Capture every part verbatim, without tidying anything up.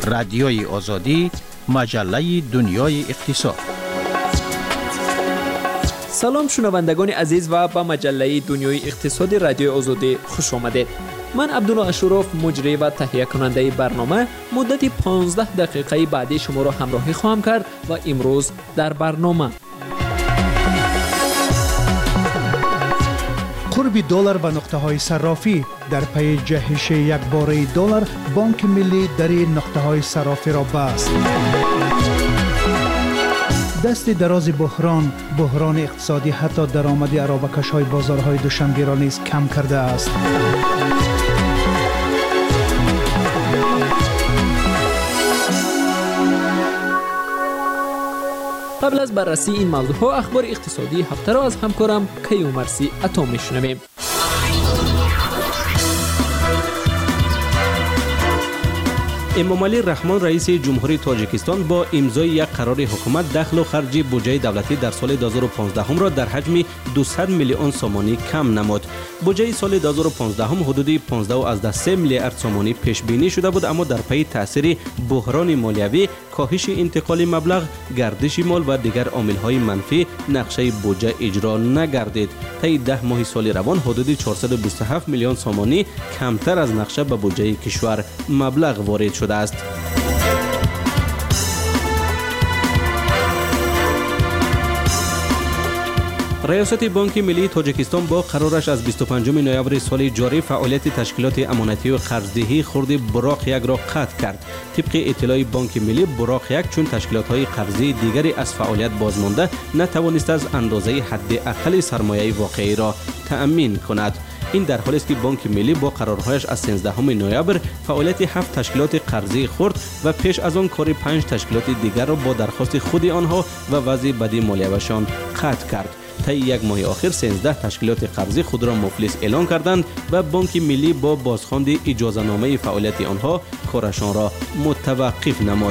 رادیوی آزادی، مجله دنیای اقتصاد. سلام شنوندگان عزیز و به مجله دنیای اقتصاد رادیوی آزادی خوش آمدید. من عبدالله اشرف مجری و تهیه کننده برنامه مدت پانزده دقیقه بعدی شما را همراهی خواهم کرد و امروز در برنامه قرب دلار به نقطه های صرافی. در پی جهش یک باره دلار بانک ملی در نقطه های صرافی را بست. دست دراز بحران بحران اقتصادی حتی درآمد ارابکش های بازارهای دوشنبه را نیز کم کرده است. قبل از بررسی این موضوع ها اخبار اقتصادی هفته را از همکارم کیومرثی عطا میشنویم. امامعلی رحمان رئیس جمهوری تاجیکستان با امضای یک قرار حکومت دخل و خرج بودجه دولتی در سال دو هزار و پانزده را در حجم دویست میلیون سومانی کم نمود. بودجه سال دو هزار و پانزده حدود پانزده و از سه میلیارد سومانی پیش بینی شده بود، اما در پی تاثیر بحران مالیوی، کاهش انتقال مبلغ، گردش مال و دیگر عامل‌های منفی نقشه بودجه اجرا نگردید. طی ده ماه سال روان حدود چهارصد و بیست و هفت میلیون سومانی کمتر از نقشه به بودجه کشور مبلغ وارد شده است. ریاست بانک ملی تاجیکستان با قرارش از بیست و پنجم نوامبر سال جاری فعالیت تشکیلات امانتی و قرضدهی خرد براق یک را قطع کرد. طبق اطلاع بانک ملی، براق یک چون تشکیلات‌های قرضی دیگری از فعالیت بازمانده نتوانست از اندازه حداقل سرمایه واقعی را تأمین کند. این در حالی است که بانک ملی با قرارهایش از سیزدهم نوامبر فعالیت هفت تشکیلات قرضی خرد و پیش از آن کار پنج تشکیلات دیگر را با درخواست خود آنها و وضع بدی مالیویشان قطع کرد. طی یک ماه آخر سیزده تشکیلات قرضی خود را مفلس اعلان کردند و بانک ملی با بازخواند اجازه‌نامه فعالیت آنها کارشان را متوقف نمود.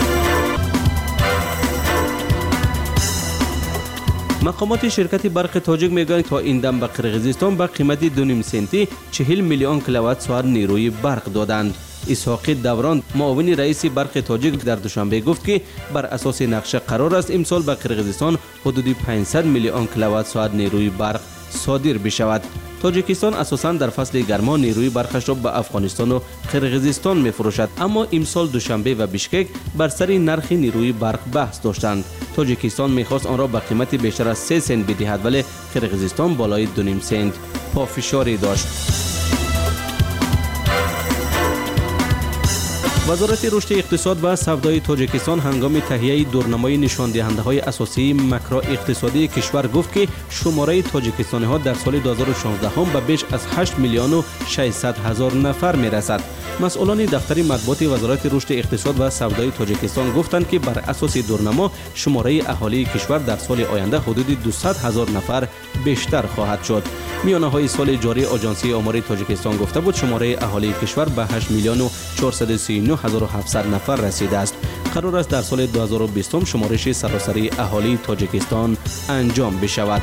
مقامات شرکت برق تاجیک میگویند تا این دم به قرقیزستان به قیمت دو نیم سنتی چهل میلیون کیلووات ساعت نیروی برق دادند. اسحاق دوران معاون رئیس برق تاجیک در دوشنبه گفت که بر اساس نقشه قرار است امسال به قرقیزستان حدود پانصد میلیون کیلووات ساعت نیروی برق صادر بشود. تاجیکستان اساساً در فصل گرما نیروی برقش را به افغانستان و قرقیزستان می‌فروشد، اما امسال دوشنبه و بیشکک بر سر نرخ نیروی برق بحث داشتند. تاجیکستان می‌خواست آن را به قیمت بیشتر از سه سنت بدهد، ولی قرقیزستان بالای دو نیم سنت پافشاری داشت. وزارت رشد اقتصاد و سودای تاجیکستان هنگام تهیه دورنمای نشان دهنده های اساسی ماکرو اقتصادی کشور گفت که شماره تاجیکستانی ها در سال دو هزار و شانزده هم به بیش از هشت میلیون و ششصد هزار نفر می رسد. مسئولان دفتر مطبوعات وزارت رشد اقتصاد و سودای تاجیکستان گفتند که بر اساس دورنما شماره اهالی کشور در سال آینده حدود دویست هزار نفر بیشتر خواهد شد. میانه های سال جاری آژانسی آمار تاجیکستان گفته بود شماره اهالی کشور به هشت میلیون و چهارصد و سی و نه هزار و هفتصد نفر رسیده است. قرار است در سال دو هزار و بیست شمارش سراسری اهالی تاجیکستان انجام بشود.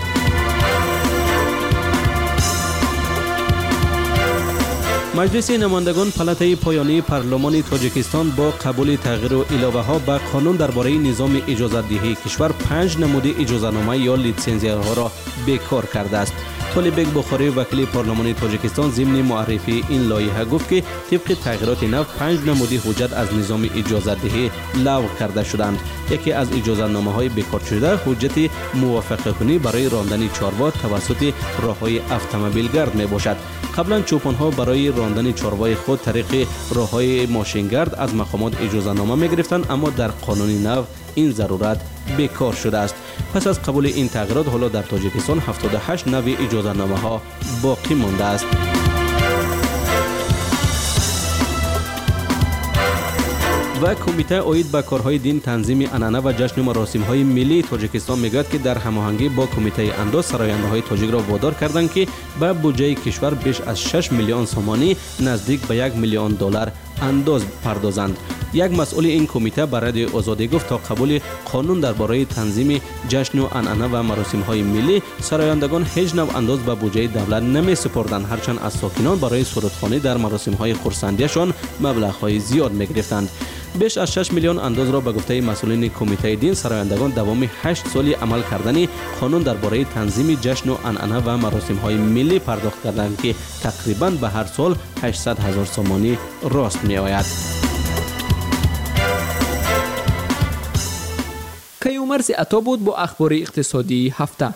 مجلس نمایندگان پلته پایانی پارلمان تاجیکستان با قبول تغییر و علاوه ها به قانون درباره نظام اجازه دهی کشور پنج نمود اجازه‌نامه یا لیسانسیه ها را بیکار کرده است. طالب بخاری وکیل پارلمان تاجیکستان ضمن معرفی این لایحه گفت که طبق تغییرات نو پنج نمودی حجت از نظام اجازه دهی لغو کرده شدند. یکی از اجازه نامه های بیکار شده حجت موافقه کنی برای راندن چاروا توسط راههای اتومبیل گرد می باشد. قبلا چوپان ها برای راندن چاروای خود طریق راههای ماشینگرد از مقامات اجازه نامه می گرفتند، اما در قانون نو این ضرورت بیکار شده است. پس از قبول این تغییرات حالا در تاجیکستان هفتاد و هشت نوع اجازه نامه ها باقی مانده است. و کمیته عاید به کارهای دین تنظیم عنعنه و جشن مراسم‌های ملی تاجیکستان میگوید که در هماهنگی با کمیته انداز سراینده‌های تاجیک را وادار کردند که به بودجه کشور بیش از شش میلیون سومانی نزدیک به یک میلیون دلار انداز پردازند. یک مسئول این کمیته بر رادیو آزادی گفت تا قبول قانون درباره تنظیم جشن و عنعنه و مراسم‌های ملی سرایندگان هیچ نوع انداز به بودجه دولت نمی‌سپردند، هرچند از ساکنان برای سرودخوانی در مراسم‌های خرسندیشان مبلغ‌های زیاد می‌گرفتند. بیش از شش میلیون انداز را به گفته مسئولین کمیته دین سرایندگان دوام هشت سالی عمل کردن قانون درباره تنظیم جشن و عنعنه و مراسم‌های ملی پرداخت کردند که تقریباً به هر سال هشتصد هزار سومانی راست می‌آید. کیومرث عطا بود با اخبار اقتصادی هفته.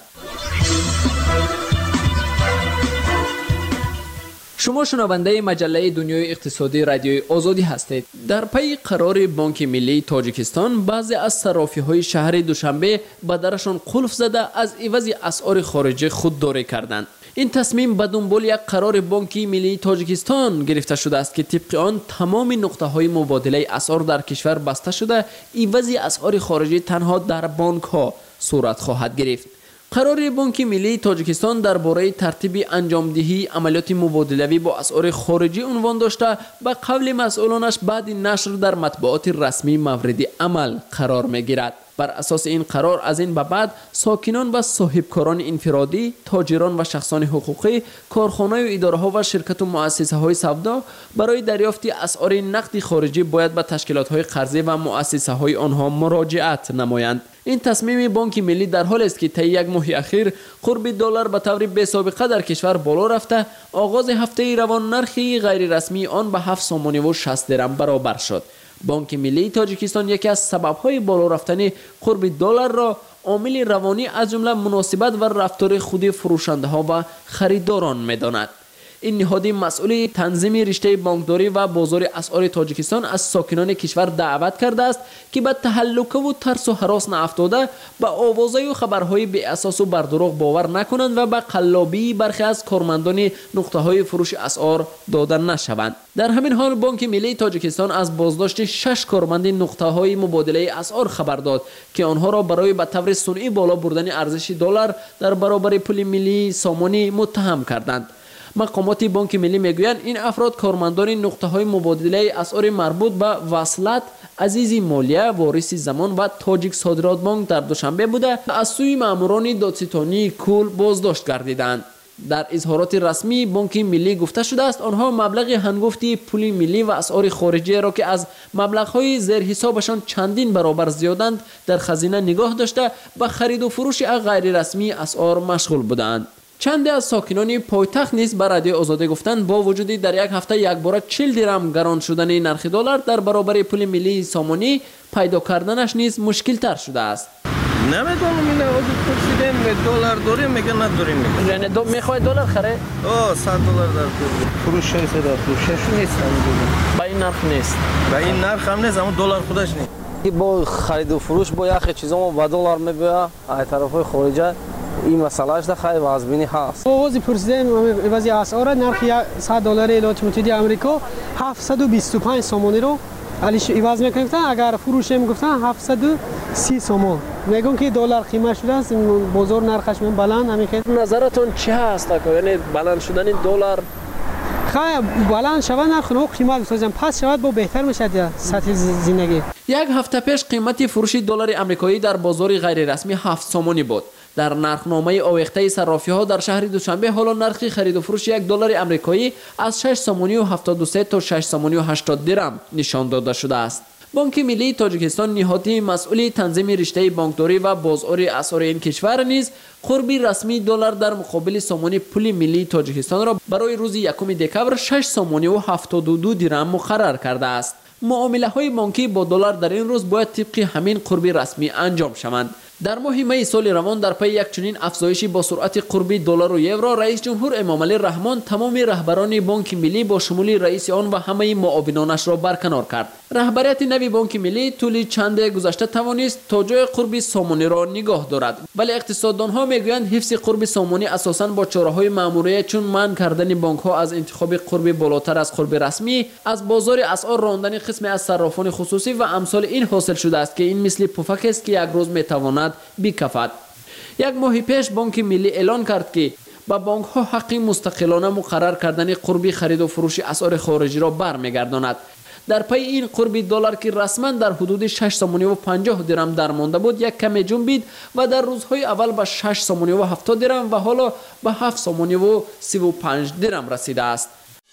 شما شنونده مجله دنیای اقتصادی رادیوی آزادی هستید. در پی قرار بانک ملی تاجیکستان بعضی از صرافی‌های شهر دوشنبه به درشان قلف زده از عوض اسعار خارجی خودداری کردند. این تصمیم به دنبال یک قرار بانک ملی تاجیکستان گرفته شده است که طبق آن تمام نقطه‌های مبادله اسعار در کشور بسته شده، عوض اسعار خارجی تنها در بانک‌ها صورت خواهد گرفت. قرار بانک ملی تاجیکستان درباره ترتیب انجامدهی عملیات مبادله‌ای با اسعار خارجی عنوان داشته، به قول مسئولانش بعد نشر در مطبوعات رسمی مورد عمل قرار می‌گیرد. بر اساس این قرار از این به بعد ساکنان و صاحبکاران انفرادی، تاجران و شخصان حقوقی، کارخانه‌های و اداره‌ها و شرکت و مؤسسه‌های سودا برای دریافت اسعار نقد خارجی باید به تشکیلات‌های قرضه و مؤسسه‌های آنها مراجعت نمایند. این تصمیم بانک ملی در حالی است که طی یک ماه اخیر قرب دلار به طور بی‌سابقه در کشور بالا رفته، آغاز هفته روان نرخی غیر رسمی آن به هفت سومانی و شصت درم برابر شد. بانک ملی تاجیکستان یکی از سبب‌های بالا رفتن قرب دلار را عامل روانی از جمله مناسبت و رفتار خود فروشنده‌ها و خریداران می‌داند. این نهادی مسئول تنظیم رشته بانکداری و بازار اسعار تاجیکستان از ساکنان کشور دعوت کرده است که به تهلکه و ترس و هراس نیفتاده به آوازه و خبرهای بی اساس و بر دروغ باور نکنند و به قلابی برخی از کارمندان نقطه‌های فروش اسعار داده نشوند. در همین حال بانک ملی تاجیکستان از بازداشت شش کارمند نقطه‌های مبادله اسعار خبر داد که آنها را برای به طور صنعی بالا بردن ارزش دلار در برابر پول ملی سامانی متهم کردند. مقامات بانک ملی میگویند این افراد کارمندان نقطه‌های مبادله اسعار مربوط به وصلت، عزیزی مالیه، وارث زمان و تاجیک صادرات بانک در دوشنبه بوده از سوی ماموران دادستانی کل بازداشت گردیدند. در اظهارات رسمی بانک ملی گفته شده است آنها مبلغ هنگفتی پول ملی و اسعار خارجی را که از مبلغ‌های زیر حسابشان چندین برابر زیادند در خزینه نگاه داشته به خرید و فروش غیر رسمی اسعار مشغول بودند. چند از ساکنان پایتخت نیز به رادیو آزادی گفتند با وجود در یک هفته یک بار چهل درم گران شدن نرخ دلار در برابر پول ملی سامانی پیدا کردنش نیز مشکل تر شده است. نمیدونم این آقا پرسیدیم دلار داریم میگن نداریم میگن. یعنی دو میخوای دلار خره؟ آه صد دلار در فروش شش در فروشش نیست. با این نرخ نیست. با این نرخ هم نیست اما دلار خودش نیست. با خرید و فروش با یخ چیزا ما با دلار میبیا از طرفای خارجی این مسئلهش ده خیلی وازبینی هست. آوازی پرسیدیم وضعی اسعار نرخ صد دلار ایالات متحده آمریکا هفتصد و بیست و پنج سومانی رو علیش عوض میکنن، اگر فروش میگفتن هفتصد و سی سومون. میگن که دلار قیمت شده است، بازار نرخش من بلند همیشه. نظرتون چه هست؟ یعنی بلند شدن دلار خیلی بلند شود نرخ و قیمت بسازم پس شود با بهتر میشد سطح زندگی. یک هفته پیش قیمت فروش دلار آمریکایی در بازار غیر رسمی هفت سومانی بود. در نرخنامه آویخته صرافی‌ها در شهر دوشنبه حالا نرخ خرید و فروش یک دلار آمریکایی از شش سومانی و هفتاد و سه تا شش سومانی و هشتاد درم نشان داده شده است. بانک ملی تاجیکستان نهادی مسئول تنظیم رشته بانکداری و بازار اسعار این کشور نیز قربی رسمی دلار در مقابل سومانی پول ملی تاجیکستان را برای روز یکم دکمبر شش سومانی و هفتاد و دو درم مقرر کرده است. معامله های بانکی با دلار در این روز باید طبق همین قربی رسمی انجام شوند. در ماه می سال روان در پی یک چنین افزایشی با سرعت قربی دلار و یورو رئیس جمهور امامعلی رحمان تمام رهبران بانک ملی با شمول رئیس آن و همه معاونانش را برکنار کرد. رهبریت نوی بانک ملی طول چند گذشته توانست تا جای قربی سامانی را نگاه دارد، ولی اقتصاددانها میگویند حفظ قربی سامانی اساساً با چاره‌های ماموریه چون منع کردن بانک‌ها از انتخاب قربی بالاتر از قربی رسمی، از بازار اسعار راندن قسمی از صرافان خصوصی و امثال این حاصل شده است که این مثل پفک است که یک روز میتواند بکفد. یک ماه پیش بانک ملی اعلان کرد که با بانک ها حق مستقلانه مقرر کردن قربی خرید و فروش اسعار خارجی را برمیگرداند. در پی این قرب دلار که رسما در حدود شش سوم و پنجاه درم درمانده بود یک کمی جنبید و در روزهای اول به شش سوم و هفتاد درم و حالا به هفت سوم و سی و پنج درم رسیده است.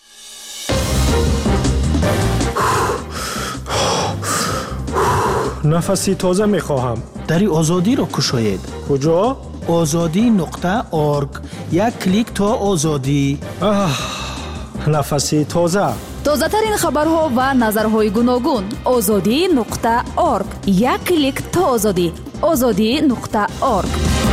نفسی تازه می خواهم. دری آزادی را کشاید. کجا؟ آزادی نقطه ارگ. یک کلیک تا آزادی. آه، نفسی تازه. تازه ترین خبرها و نظرهای گوناگون. آزادی نقطه ارگ. یک کلیک تا آزادی. آزادی نقطه ارگ.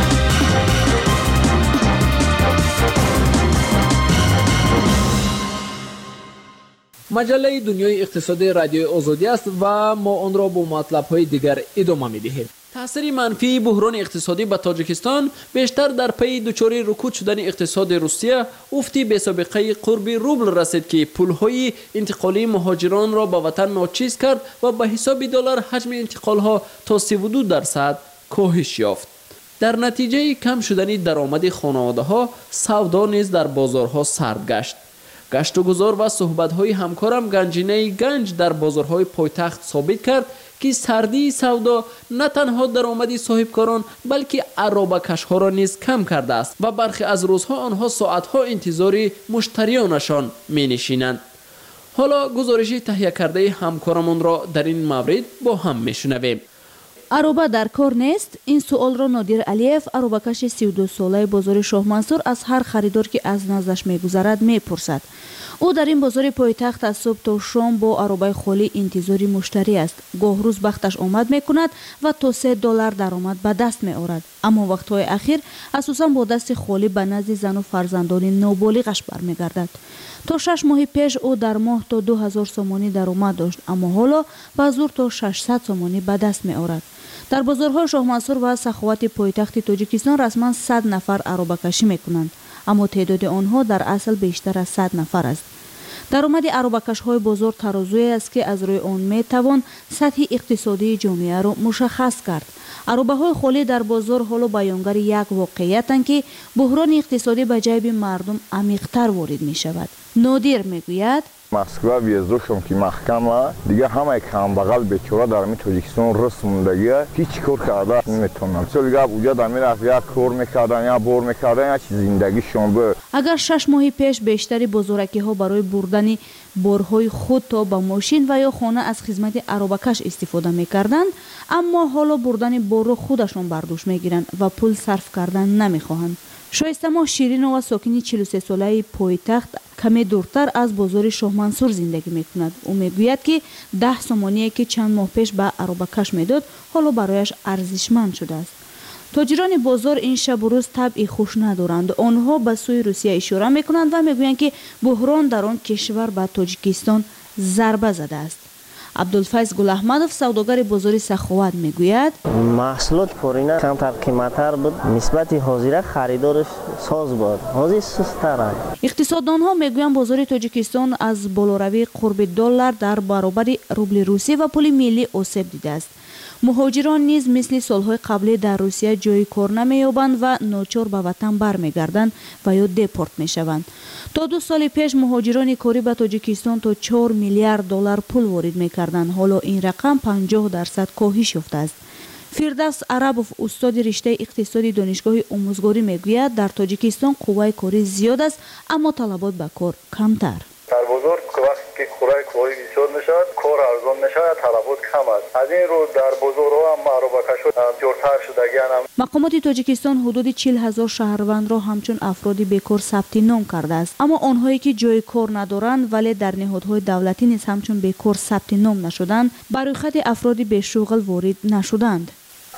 مجله دنیای اقتصادی رادیو آزادی است و ما آن را با مطلب‌های دیگر ادامه می‌دهیم. تاثیر منفی بحران اقتصادی به تاجیکستان بیشتر در پی دچاری رکود شدن اقتصاد روسیه افتی به سابقه قرب روبل رسید که پول‌های انتقالی مهاجران را به وطن ناچیز کرد و به حساب دلار حجم انتقال‌ها تا سی و دو درصد کاهش یافت. در نتیجه کم شدن درآمد خانواده‌ها، سودا نیز در بازارها سرد گشت. گشت و گذار و صحبت‌های همکارم گنجینه گنج در بازارهای پایتخت ثابت کرد که سردی سودا نه تنها درآمد صاحبکاران بلکه عرابه‌کش‌ها را نیز کم کرده است و برخی از روزها آنها ساعت‌ها انتظار مشتریانشان می‌نشینند. حالا گزارش تهیه کرده همکارمان را در این مورد با هم می‌شنویم. عرابه در کار نیست؟ این سوال را نادر علیف، عرابه‌کش سی و دو ساله بازار شاه منصور از هر خریدار که از نزدش میگذرد میپرسد. او در این بازار پایتخت از صبح تا شام با عرابه خالی انتظاری مشتری است. گاه روز بختش آمد میکند و تا سه دلار درآمد به دست میآورد، اما وقتهای اخیر اساساً با دست خالی به نزد زن و فرزندان نابالغش برمیگردد. تا شش ماه پیش او در ماه تا دو هزار سومانی درآمد داشت، اما حالا به زور تا ششصد سومانی به دست میآورد. در بازارهای شاه منصور و سخاوت پایتخت تاجیکستان رسما صد نفر عرابه کشی میکنند، اما تعداد آنها در اصل بیشتر از صد نفر است. درآمد عرابه‌کش‌های بازار ترازویی است که از روی آن میتوان سطح اقتصادی جامعه را مشخص کرد. عرابه‌های خالی در بازار حالا بیانگر یک واقعیتند که بحران اقتصادی به جیب مردم عمیق‌تر وارد می‌شود. نادر میگوید مسکو ویزداشم که محکمه دیگه همه کم بغل بیچاره در می تاجیکستان رسم موندگیه هیچ کار کرده نمیتونم. سال دیگه اونجا در می رفت یک کار میکردن یا بور میکردن یا چیز زندگیشون بود. اگر شش ماه پیش بیشتری بازارکی ها برای بردن بارهای خود تا به ماشین و یا خانه از خدمت عرابه‌کش استفاده میکردند، اما حالا بردن بار خودشون برداشت میگیرند و پول صرف کردن نمیخواهند. شایسته ما شیرین و ساکنی چهل و سه ساله پایتخت کمی دورتر از بازار شاه منصور زندگی میکند. او میگوید که ده سومانی که چند ماه پیش به عرابه‌کش میداد حالا برایش ارزشمند شده است. تاجران بازار این شب و روز طبعی خوش ندارند. آنها به سوی روسیه اشاره میکنند و میگویند که بحران در آن کشور به تاجیکستان ضربه زده است. عبدالفیض گل احمدов سوداگر بازار سخاوت میگوید محصولات پارینه کمتر قیمتتر بود، نسبت حاضره خریدارش ساز بود، حاضر سست‌تر است. اقتصاددانها میگویند بازار تاجیکستان از بالاروی قرب دلار در برابر روبل روسی و پول ملی آسیب دیده است. مهاجران نیز مثل سالهای قبلی در روسیه جای کار نمی‌یابند و ناچار به وطن برمیگردند و یا دپورت میشوند. تا دو سال پیش مهاجران کاری به تاجیکستان تا چهار میلیارد دلار پول وارد می‌کردند. حالا این رقم پنجاه درصد کاهش یافته است. فردوس عربوف استاد رشته اقتصادی دانشگاه آموزگاری میگوید در تاجیکستان قوه کاری زیاد است اما طلبات به کار کمتر. در بازار وقتی که قوه کاری زیاد میشود کار ارزان میشود، طلبات کم است. از این رو در بازارها هم عرابه‌کش‌ها جورتر شدگی‌اند. مقامات تاجیکستان حدود چهل هزار شهروند را همچون افرادی بیکار ثبت نام کرده است، اما آنهایی که جای کار ندارند ولی در نهادهای دولتی نیز همچون بیکار ثبت نام نشدند برای خط افرادی به شغل وارد نشدند.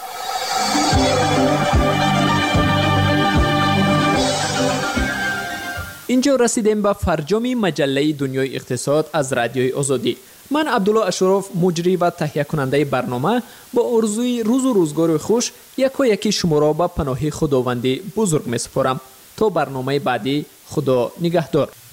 اینجا رسیدیم به فرجام مجله دنیای اقتصاد از رادیوی آزادی. من عبدالله اشرف مجری و تهیه کننده برنامه با آرزوی روز و روزگار خوش یک و یکی شما را به پناه خداوند بزرگ می سپارم. تا برنامه بعدی، خدا نگهدار.